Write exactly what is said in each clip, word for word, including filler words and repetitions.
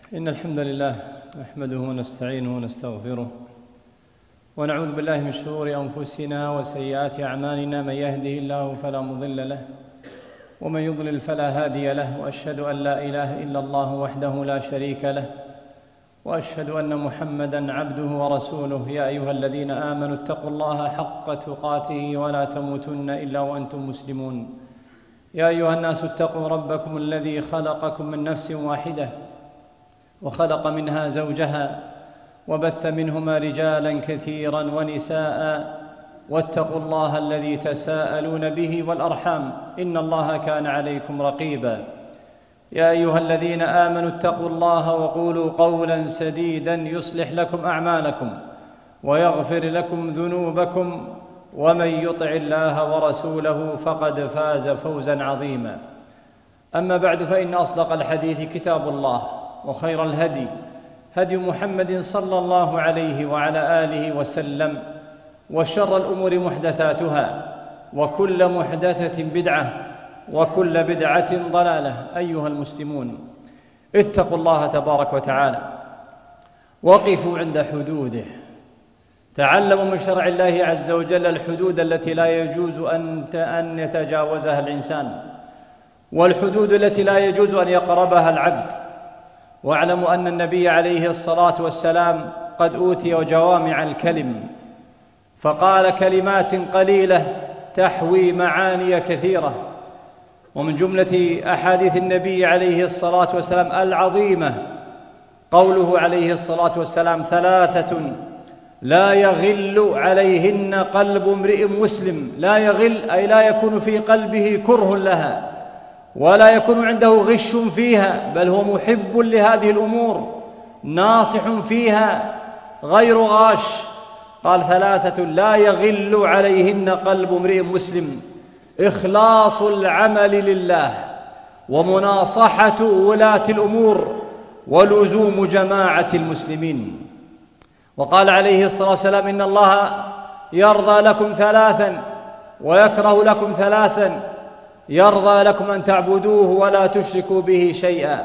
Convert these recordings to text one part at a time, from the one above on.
إن الحمد لله نحمده ونستعينه ونستغفره ونعوذ بالله من شرور أنفسنا وسيئات أعمالنا. من يهده الله فلا مضل له ومن يضلل فلا هادي له، وأشهد أن لا إله إلا الله وحده لا شريك له، وأشهد أن محمدًا عبده ورسوله. يا أيها الذين آمنوا اتقوا الله حق تقاته ولا تموتن إلا وأنتم مسلمون. يا أيها الناس اتقوا ربكم الذي خلقكم من نفس واحدة وخلق منها زوجها وبث منهما رجالا كثيرا ونساء، واتقوا الله الذي تساءلون به والأرحام إن الله كان عليكم رقيبا. يا أيها الذين آمنوا اتقوا الله وقولوا قولا سديدا يصلح لكم أعمالكم ويغفر لكم ذنوبكم، ومن يطع الله ورسوله فقد فاز فوزا عظيما. أما بعد، فإن أصدق الحديث كتاب الله، وخير الهدي هدي محمد صلى الله عليه وعلى آله وسلم، وشر الأمور محدثاتها، وكل محدثة بدعة، وكل بدعة ضلالة. أيها المسلمون، اتقوا الله تبارك وتعالى، وقفوا عند حدوده، تعلموا من شرع الله عز وجل الحدود التي لا يجوز أن يتجاوزها الإنسان، والحدود التي لا يجوز أن يقربها العبد. واعلموا أن النبي عليه الصلاة والسلام قد أوتي جوامع الكلم، فقال كلمات قليلة تحوي معاني كثيرة. ومن جملة أحاديث النبي عليه الصلاة والسلام العظيمة قوله عليه الصلاة والسلام: ثلاثة لا يغل عليهن قلب امرئ مسلم. لا يغل أي لا يكون في قلبه كره لها، ولا يكون عنده غش فيها، بل هو محب لهذه الأمور ناصح فيها غير غاش. قال: ثلاثة لا يغل عليهن قلب امرئ مسلم: إخلاص العمل لله، ومناصحة ولاة الأمور، ولزوم جماعة المسلمين. وقال عليه الصلاة والسلام: إن الله يرضى لكم ثلاثا ويكره لكم ثلاثا: يرضى لكم أن تعبدوه ولا تشركوا به شيئا،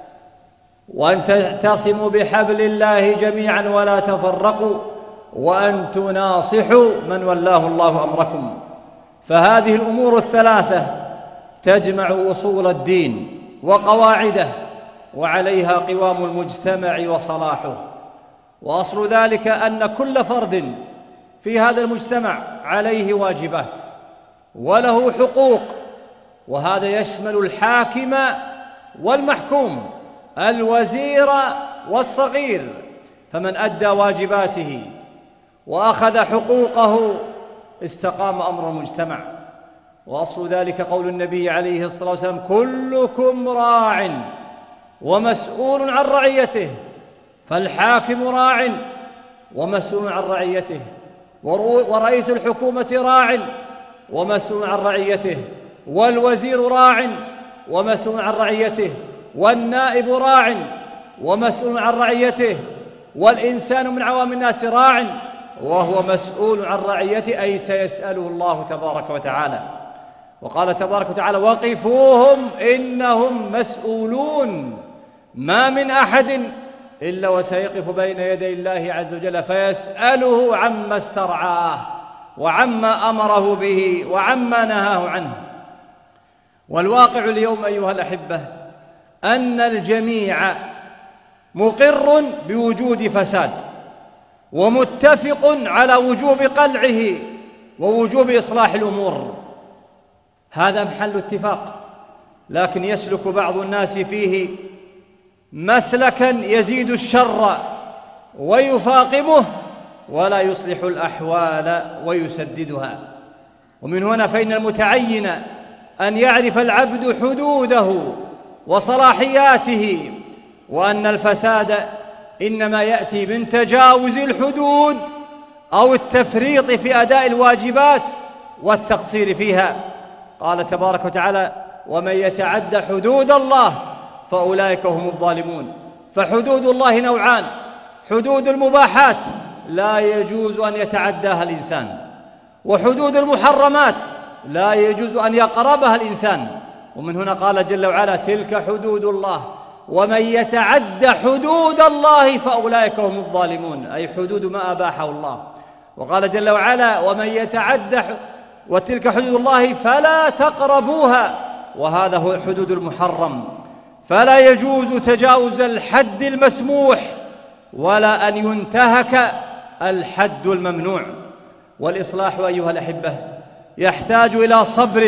وأن تعتصموا بحبل الله جميعا ولا تفرقوا، وأن تناصحوا من ولاه الله أمركم. فهذه الأمور الثلاثة تجمع أصول الدين وقواعده، وعليها قوام المجتمع وصلاحه. وأصل ذلك أن كل فرد في هذا المجتمع عليه واجبات وله حقوق، وهذا يشمل الحاكم والمحكوم، الوزير والصغير. فمن أدى واجباته وأخذ حقوقه استقام أمر المجتمع. وأصل ذلك قول النبي عليه الصلاة والسلام: كلكم راع ومسؤول عن رعيته. فالحاكم راع ومسؤول عن رعيته، ورئيس الحكومة راع ومسؤول عن رعيته، والوزير راع ومسؤول عن رعيته، والنائب راع ومسؤول عن رعيته، والإنسان من عوام الناس راع وهو مسؤول عن رعيته، أي سيسأله الله تبارك وتعالى. وقال تبارك وتعالى: وقفوهم إنهم مسؤولون. ما من أحد إلا وسيقف بين يدي الله عز وجل فيسأله عما استرعاه، وعما أمره به، وعما نهاه عنه. والواقع اليوم أيها الأحبة أن الجميع مقر بوجود فساد، ومتفق على وجوب قلعه ووجوب إصلاح الأمور. هذا محل اتفاق، لكن يسلك بعض الناس فيه مسلكا يزيد الشر ويفاقمه، ولا يصلح الأحوال ويسددها. ومن هنا فإن المتعين أن يعرف العبد حدوده وصلاحياته، وأن الفساد إنما يأتي من تجاوز الحدود أو التفريط في أداء الواجبات والتقصير فيها. قال تبارك وتعالى: ومن يتعد حدود الله فأولئك هم الظالمون. فحدود الله نوعان: حدود المباحات لا يجوز أن يتعداها الإنسان، وحدود المحرمات لا يجوز أن يقربها الإنسان. ومن هنا قال جل وعلا: تلك حدود الله ومن يتعد حدود الله فأولئك هم الظالمون، أي حدود ما أباحه الله. وقال جل وعلا: ومن يتعد وتلك حدود الله فلا تقربوها، وهذا هو الحدود المحرم. فلا يجوز تجاوز الحد المسموح ولا أن ينتهك الحد الممنوع. والإصلاح أيها الأحبة يحتاج إلى صبر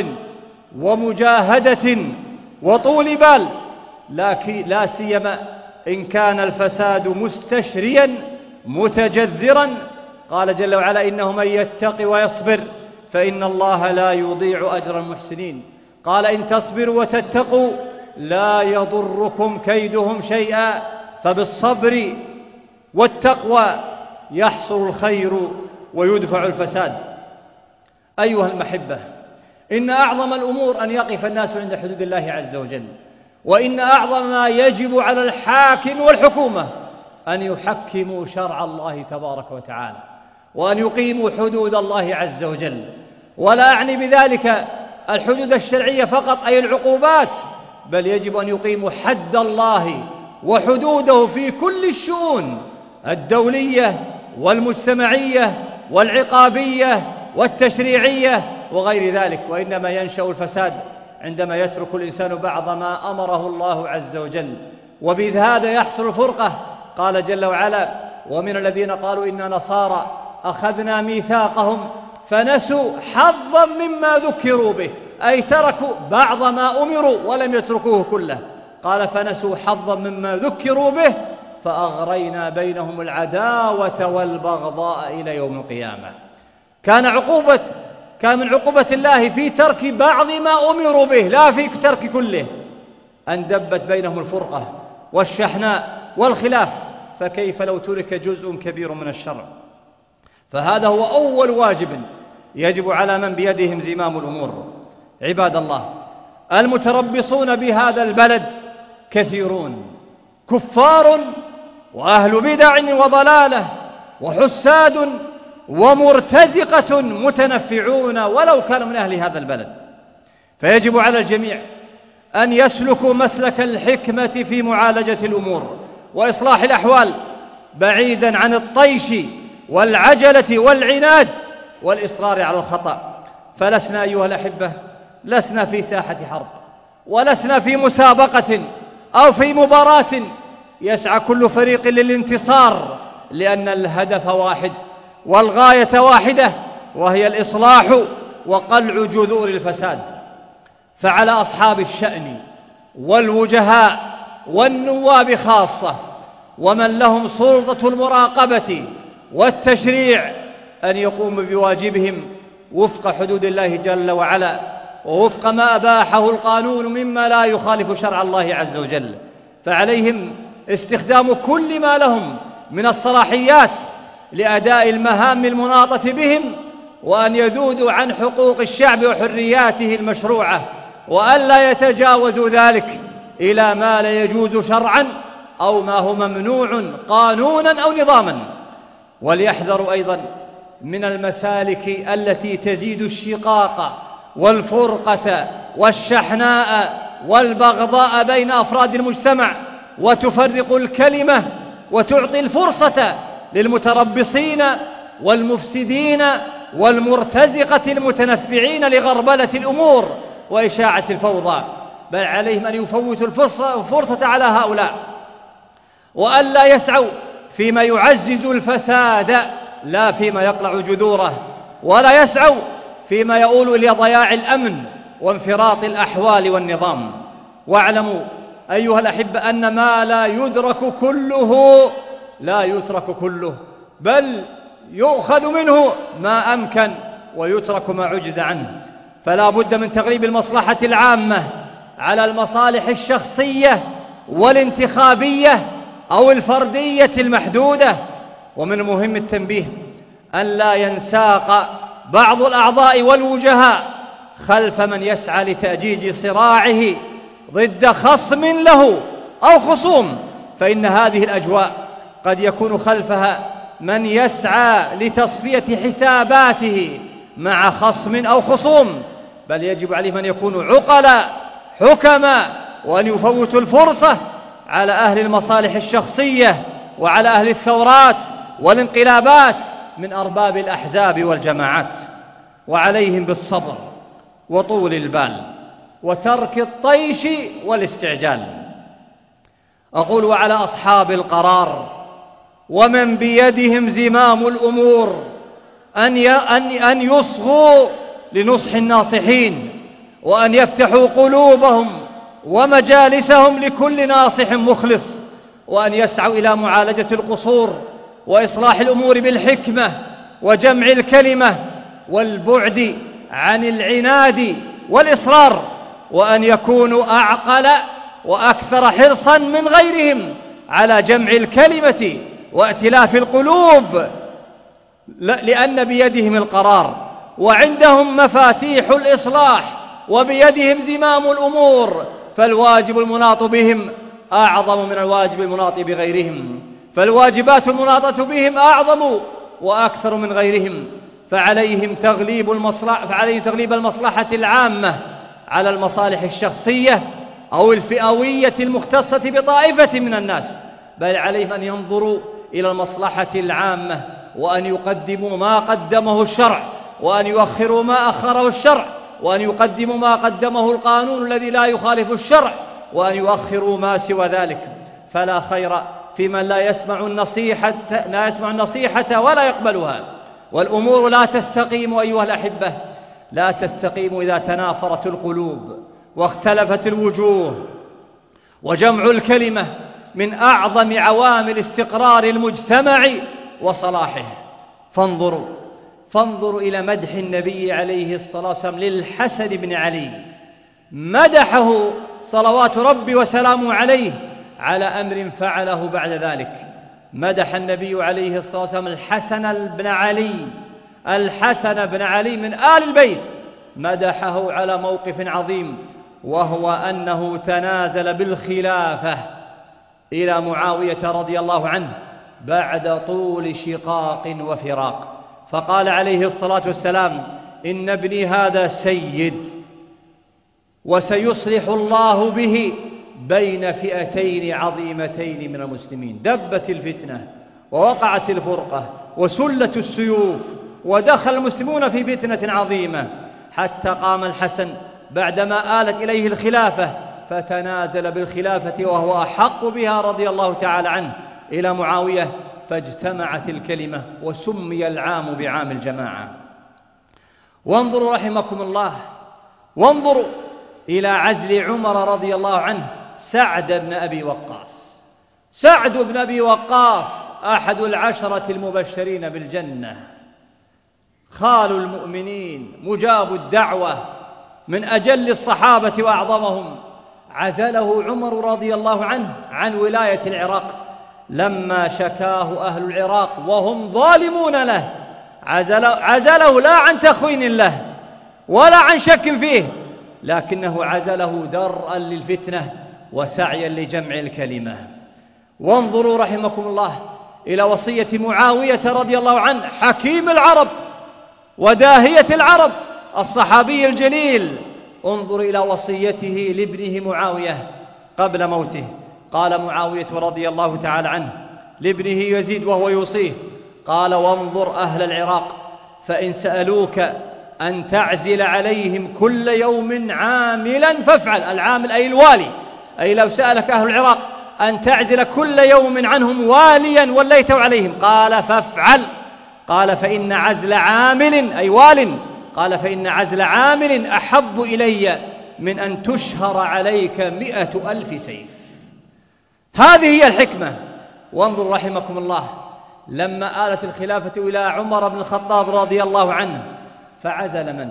ومجاهدة وطول بال، لكن لا سيما إن كان الفساد مستشريا متجذرا. قال جل وعلا: إنه من يتق ويصبر فإن الله لا يضيع أجر المحسنين. قال: إن تصبروا وتتقوا لا يضركم كيدهم شيئا. فبالصبر والتقوى يحصل الخير ويدفع الفساد. أيها المحبة، إن أعظم الأمور أن يقف الناس عند حدود الله عز وجل، وإن أعظم ما يجب على الحاكم والحكومة أن يحكموا شرع الله تبارك وتعالى، وأن يقيموا حدود الله عز وجل. ولا أعني بذلك الحدود الشرعية فقط أي العقوبات، بل يجب أن يقيموا حد الله وحدوده في كل الشؤون الدولية والمجتمعية والعقابية والتشريعية وغير ذلك. وإنما ينشأ الفساد عندما يترك الإنسان بعض ما أمره الله عز وجل، وبهذا يحصل الفرقة. قال جل وعلا: ومن الذين قالوا إنا نصارى أخذنا ميثاقهم فنسوا حظا مما ذكروا به، أي تركوا بعض ما أمروا ولم يتركوه كله. قال: فنسوا حظا مما ذكروا به فأغرينا بينهم العداوة والبغضاء إلى يوم القيامة. كان عقوبة كان من عقوبة الله في ترك بعض ما أمروا به، لا في ترك كله، أن دبت بينهم الفرقة والشحناء والخلاف، فكيف لو ترك جزء كبير من الشرع؟ فهذا هو أول واجب يجب على من بيدهم زمام الأمور. عباد الله، المتربصون بهذا البلد كثيرون، كفار وأهل بدع وضلالة وحساد ومرتزقة متنفعون ولو كانوا من أهل هذا البلد. فيجب على الجميع أن يسلكوا مسلك الحكمة في معالجة الأمور وإصلاح الأحوال، بعيدا عن الطيش والعجلة والعناد والإصرار على الخطأ. فلسنا أيها الأحبة لسنا في ساحة حرب، ولسنا في مسابقة أو في مباراة يسعى كل فريق للانتصار، لأن الهدف واحد والغاية واحدة، وهي الإصلاح وقلع جذور الفساد. فعلى أصحاب الشأن والوجهاء والنواب خاصة، ومن لهم سلطة المراقبة والتشريع، أن يقوموا بواجبهم وفق حدود الله جل وعلا، ووفق ما أباحه القانون مما لا يخالف شرع الله عز وجل. فعليهم استخدام كل ما لهم من الصلاحيات لأداء المهام المناطة بهم، وأن يذودوا عن حقوق الشعب وحرياته المشروعة، وأن لا يتجاوزوا ذلك إلى ما لا يجوز شرعا أو ما هو ممنوع قانونا أو نظاما. وليحذروا أيضا من المسالك التي تزيد الشقاق والفرقة والشحناء والبغضاء بين أفراد المجتمع، وتفرق الكلمة وتعطي الفرصة للمتربصين والمفسدين والمرتزقة المتنفعين لغربلة الأمور وإشاعة الفوضى. بل عليهم أن يفوتوا الفرصة على هؤلاء، وأن لا يسعوا فيما يعزز الفساد لا فيما يقلع جذوره، ولا يسعوا فيما يؤول إلى ضياع الأمن وانفراط الأحوال والنظام. واعلموا أيها الأحبة أن ما لا يدرك كله لا يترك كله، بل يؤخذ منه ما أمكن ويترك ما عجز عنه. فلا بد من تغليب المصلحة العامة على المصالح الشخصية والانتخابية أو الفردية المحدودة. ومن المهم التنبيه أن لا ينساق بعض الأعضاء والوجهاء خلف من يسعى لتأجيج صراعه ضد خصم له أو خصوم، فإن هذه الأجواء قد يكون خلفها من يسعى لتصفية حساباته مع خصم أو خصوم. بل يجب عليهم أن يكونوا عقلاء حكما، وأن يفوتوا الفرصة على أهل المصالح الشخصية وعلى أهل الثورات والانقلابات من أرباب الأحزاب والجماعات، وعليهم بالصبر وطول البال وترك الطيش والاستعجال. أقول وعلى أصحاب القرار ومن بيدهم زمام الأمور أن أن يصغوا لنصح الناصحين، وأن يفتحوا قلوبهم ومجالسهم لكل ناصح مخلص، وأن يسعوا إلى معالجة القصور وإصلاح الأمور بالحكمة وجمع الكلمة والبعد عن العناد والإصرار، وأن يكونوا أعقل وأكثر حرصا من غيرهم على جمع الكلمة وائتلاف القلوب، لأن بيدهم القرار وعندهم مفاتيح الإصلاح وبيدهم زمام الأمور، فالواجب المناط بهم أعظم من الواجب المناط بغيرهم، فالواجبات المناطة بهم أعظم وأكثر من غيرهم، فعليهم تغليب المصلحة فعليهم تغليب المصلحة العامة على المصالح الشخصية أو الفئوية المختصة بطائفة من الناس، بل عليهم أن ينظروا إلى المصلحة العامة، وأن يقدموا ما قدمه الشرع، وأن يؤخروا ما أخره الشرع، وأن يقدموا ما قدمه القانون الذي لا يخالف الشرع، وأن يؤخروا ما سوى ذلك. فلا خير في من لا يسمع النصيحة لا يسمع النصيحة ولا يقبلها. والأمور لا تستقيم أيها الأحبة، لا تستقيم إذا تنافرت القلوب واختلفت الوجوه، وجمع الكلمة من أعظم عوامل استقرار المجتمع وصلاحه. فانظروا فانظروا إلى مدح النبي عليه الصلاة والسلام للحسن بن علي، مدحه صلوات ربي وسلامه عليه على أمر فعله بعد ذلك. مدح النبي عليه الصلاة والسلام الحسن بن علي الحسن بن علي من آل البيت، مدحه على موقف عظيم، وهو أنه تنازل بالخلافة إلى معاوية رضي الله عنه بعد طول شقاق وفراق، فقال عليه الصلاة والسلام: إن ابني هذا سيد، وسيصلح الله به بين فئتين عظيمتين من المسلمين. دبت الفتنة ووقعت الفرقة وسلت السيوف، ودخل المسلمون في فتنة عظيمة، حتى قام الحسن بعدما آلت إليه الخلافة فتنازل بالخلافة وهو أحق بها رضي الله تعالى عنه إلى معاوية، فاجتمعت الكلمة وسمي العام بعام الجماعة. وانظروا رحمكم الله، وانظروا إلى عزل عمر رضي الله عنه سعد بن أبي وقاص. سعد بن أبي وقاص أحد العشرة المبشرين بالجنة، خال المؤمنين، مجاب الدعوة، من أجل الصحابة وأعظمهم. عزله عمر رضي الله عنه عن ولاية العراق لما شكاه أهل العراق وهم ظالمون له. عزله, عزله لا عن تخوين له ولا عن شك فيه، لكنه عزله درءا للفتنة وسعيا لجمع الكلمة. وانظروا رحمكم الله إلى وصية معاوية رضي الله عنه حكيم العرب وداهية العرب الصحابي الجليل. انظر إلى وصيته لابنه معاوية قبل موته. قال معاوية رضي الله تعالى عنه لابنه يزيد وهو يوصيه، قال: وانظر أهل العراق فإن سألوك أن تعزل عليهم كل يوم عاملا فافعل. العامل أي الوالي، أي لو سألك أهل العراق أن تعزل كل يوم عنهم واليا وليت عليهم، قال فافعل. قال: فإن عزل عامل أي وال، قال: فإن عزل عامل أحب إلي من أن تشهر عليك مئة ألف سيف. هذه هي الحكمة. وانظر رحمكم الله لما آلت الخلافة إلى عمر بن الخطاب رضي الله عنه، فعزل من؟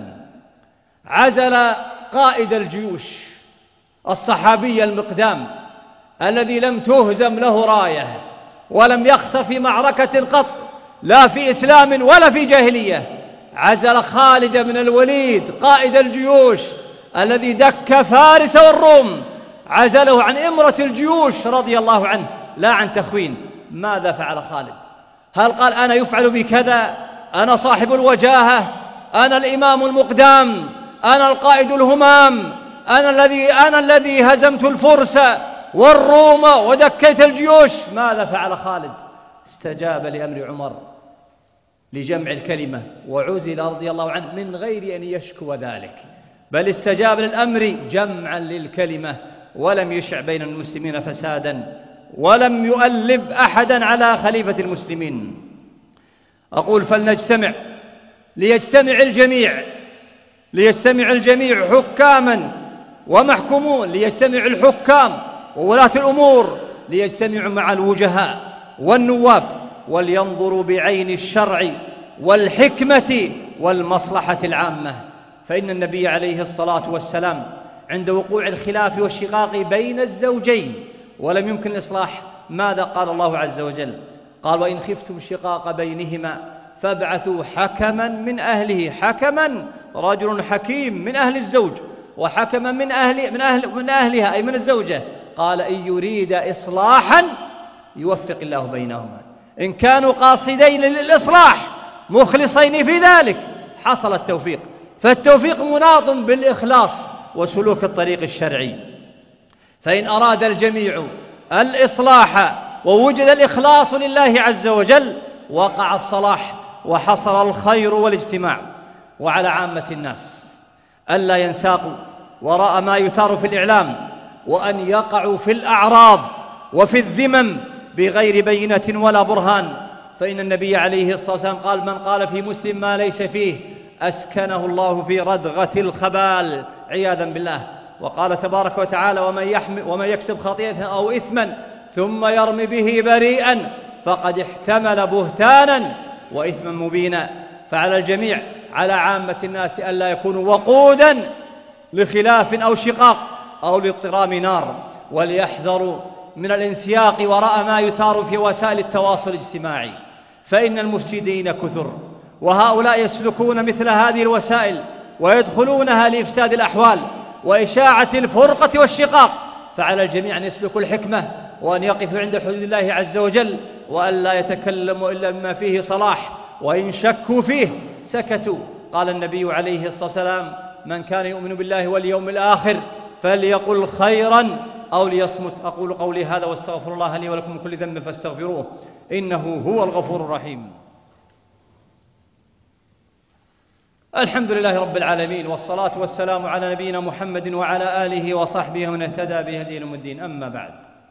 عزل قائد الجيوش الصحابي المقدام الذي لم تهزم له راية ولم يخسر في معركة قط، لا في إسلام ولا في جاهلية. عزل خالد بن الوليد قائد الجيوش الذي دك فارس والروم، عزله عن إمرة الجيوش رضي الله عنه لا عن تخوين. ماذا فعل خالد؟ هل قال: أنا يفعل بي كذا، أنا صاحب الوجاهة، أنا الإمام المقدام، أنا القائد الهمام، أنا الذي أنا الذي هزمت الفرس والروم ودكيت الجيوش. ماذا فعل خالد؟ استجاب لأمر عمر لجمع الكلمة، وعزل رضي الله عنه من غير أن يشكو ذلك، بل استجاب للأمر جمعا للكلمة، ولم يشع بين المسلمين فسادا، ولم يؤلب أحدا على خليفة المسلمين. أقول فلنجتمع، ليجتمع الجميع، ليجتمع الجميع حكاما ومحكومون، ليجتمع الحكام وولاة الأمور، ليجتمعوا مع الوجهاء والنواب، ولينظروا بعين الشرع والحكمة والمصلحة العامة. فإن النبي عليه الصلاة والسلام عند وقوع الخلاف والشقاق بين الزوجين ولم يمكن الإصلاح، ماذا قال الله عز وجل؟ قال وإن خفتم شقاق بينهما فابعثوا حكما من أهله، حكما رجل حكيم من أهل الزوج، وحكما من أهل من أهل من أهلها أي من الزوجة. قال إن يريد إصلاحا يوفق الله بينهما، إن كانوا قاصدين للإصلاح مخلصين في ذلك حصل التوفيق. فالتوفيق مناط بالإخلاص وسلوك الطريق الشرعي. فإن أراد الجميع الإصلاح ووجد الإخلاص لله عز وجل وقع الصلاح وحصل الخير والاجتماع. وعلى عامة الناس ألا ينساقوا وراء ما يثار في الإعلام، وأن يقعوا في الأعراض وفي الذمم بغير بينة ولا برهان. فإن النبي عليه الصلاة والسلام قال من قال في مسلم ما ليس فيه أسكنه الله في ردغة الخبال عياذا بالله. وقال تبارك وتعالى ومن, يحمل ومن يكسب خطيئة أو إثما ثم يرمي به بريئا فقد احتمل بهتانا وإثما مبينا. فعلى الجميع، على عامة الناس ألا يكونوا وقودا لخلاف أو شقاق أو لاضطرام نار، وليحذروا من الانسياق وراء ما يثار في وسائل التواصل الاجتماعي، فإن المفسدين كثر، وهؤلاء يسلكون مثل هذه الوسائل ويدخلونها لإفساد الأحوال وإشاعة الفرقة والشقاق. فعلى الجميع أن يسلكوا الحكمة وأن يقفوا عند حدود الله عز وجل، وأن لا يتكلموا إلا بما فيه صلاح، وإن شكوا فيه سكتوا. قال النبي عليه الصلاة والسلام من كان يؤمن بالله واليوم الآخر فليقل خيرا أو ليصمت. أقول قولي هذا واستغفر الله لي ولكم من كل ذنب فاستغفروه إنه هو الغفور الرحيم. الحمد لله رب العالمين، والصلاة والسلام على نبينا محمد وعلى آله وصحبه ومن اهتدى بهديه إلى يوم الدين. أما بعد،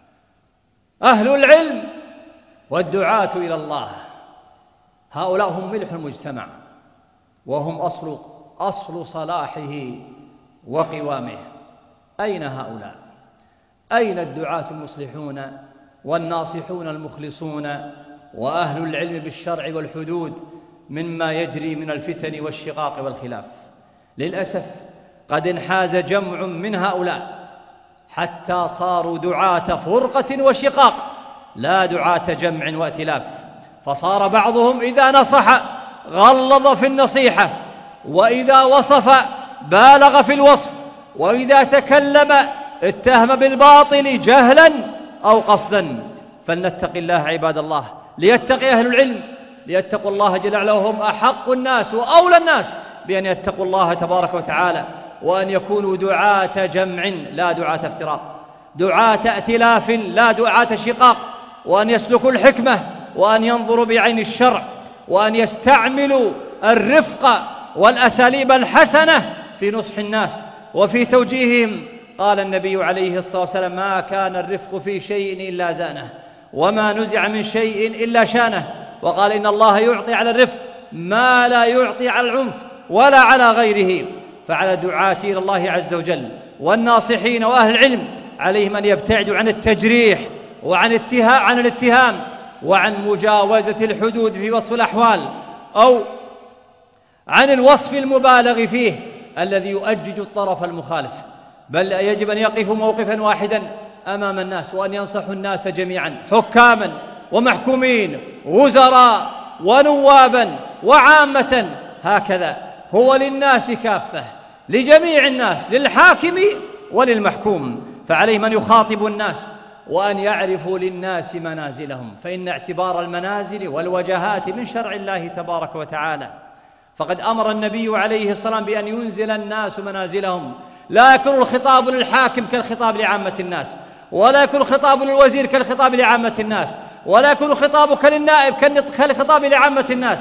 أهل العلم والدعاة إلى الله هؤلاء هم ملح المجتمع، وهم أصل أصل صلاحه وقوامه. أين هؤلاء؟ أين الدعاة المصلحون والناصحون المخلصون وأهل العلم بالشرع والحدود مما يجري من الفتن والشقاق والخلاف؟ للأسف قد انحاز جمع من هؤلاء حتى صاروا دعاة فرقة وشقاق لا دعاة جمع وائتلاف. فصار بعضهم إذا نصح غلظ في النصيحة، وإذا وصف بالغ في الوصف، وإذا تكلم اتهم بالباطل جهلا أو قصدا. فلنتق الله عباد الله، ليتقي أهل العلم، ليتقوا الله جل وعلا، وهم أحق الناس وأولى الناس بأن يتقوا الله تبارك وتعالى، وأن يكونوا دعاة جمع لا دعاة افتراق، دعاة ائتلاف لا دعاة شقاق، وأن يسلكوا الحكمة، وأن ينظروا بعين الشرع، وأن يستعملوا الرفق والأساليب الحسنة في نصح الناس وفي توجيههم. قال النبي عليه الصلاة والسلام ما كان الرفق في شيء إلا زانه، وما نزع من شيء إلا شانه. وقال إن الله يعطي على الرفق ما لا يعطي على العنف ولا على غيره. فعلى الدعاة إلى الله عز وجل والناصحين وأهل العلم عليهم أن يبتعدوا عن التجريح وعن الاتهام عن الاتهام وعن مجاوزة الحدود في وصف الأحوال أو عن الوصف المبالغ فيه الذي يؤجج الطرف المخالف، بل يجب أن يقفوا موقفا واحدا أمام الناس، وأن ينصحوا الناس جميعا حكاما ومحكومين وزراء ونوابا وعامة. هكذا هو للناس كافة، لجميع الناس، للحاكم وللمحكوم. فعليهم أن يخاطبوا الناس وأن يعرفوا للناس منازلهم، فإن اعتبار المنازل والوجهات من شرع الله تبارك وتعالى. فقد أمر النبي عليه الصلاة والسلام بأن ينزل الناس منازلهم، لا يكون الخطاب للحاكم كالخطاب لعامة الناس، ولا يكون الخطاب للوزير كالخطاب لعامة الناس، ولا يكون خطابك للنائب كالخطاب لعامة الناس،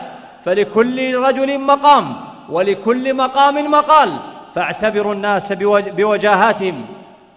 فلكل رجل مقام ولكل مقام مقال، فاعتبروا الناس بوجاهاتهم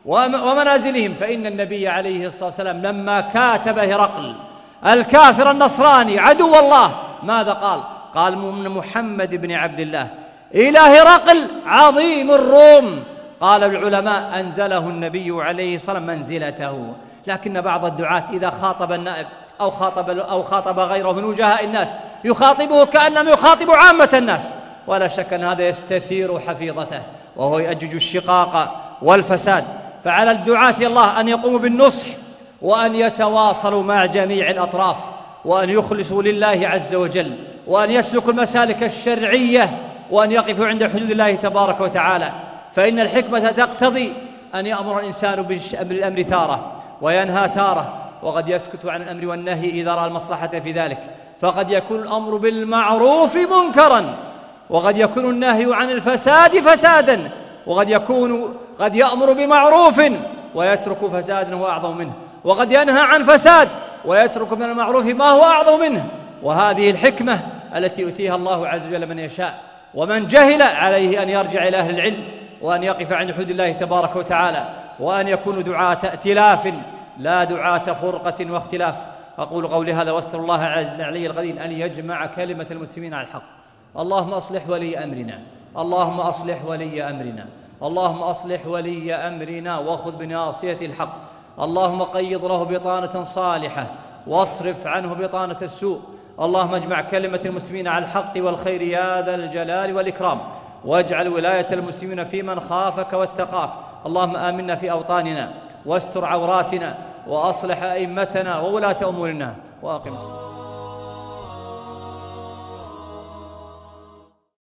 ومنازلهم. فإن النبي عليه الصلاة والسلام لما كاتب هرقل الكافر النصراني عدو الله ماذا قال؟ قال من محمد بن عبد الله إلى هرقل عظيم الروم. قال العلماء أنزله النبي عليه الصلاة والسلام منزلته. لكن بعض الدعاة إذا خاطب النائب أو خاطب, أو خاطب غيره من وجهاء الناس يخاطبه كأنما يخاطب عامة الناس، ولا شك أن هذا يستثير حفيظته وهو يؤجج الشقاق والفساد. فعلى الدعاة الله أن يقوموا بالنصح وأن يتواصلوا مع جميع الأطراف وأن يخلصوا لله عز وجل وأن يسلكوا المسالك الشرعية وأن يقفوا عند حدود الله تبارك وتعالى. فإن الحكمة تقتضي أن يأمر الإنسان بالأمر تارة وينهى تارة، وقد يسكت عن الأمر والنهي إذا رأى المصلحة في ذلك. فقد يكون الأمر بالمعروف منكرا، وقد يكون النهي عن الفساد فسادا، وقد يكون قد يأمر بمعروف ويترك فسادا هو أعظم منه، وقد ينهى عن فساد ويترك من المعروف ما هو أعظم منه. وهذه الحكمة التي يؤتيها الله عز وجل من يشاء. ومن جهل عليه أن يرجع إلى أهل العلم وأن يقف عند حدود الله تبارك وتعالى، وأن يكونوا دعاة ائتلاف لا دعاة فرقة واختلاف. أقول قولي هذا واستغفر الله العلي القدير أن يجمع كلمة المسلمين على الحق. اللهم أصلح ولي أمرنا، اللهم أصلح ولي أمرنا، اللهم أصلح ولي أمرنا وخذ بناصية الحق. اللهم قيض له بطانة صالحة واصرف عنه بطانة السوء. اللهم اجمع كلمة المسلمين على الحق والخير يا ذا الجلال والإكرام، واجعل ولاية المسلمين في من خافك واتقاك. اللهم آمنا في أوطاننا واستر عوراتنا وأصلح أئمتنا وولاة أمورنا وأقم الصلاة.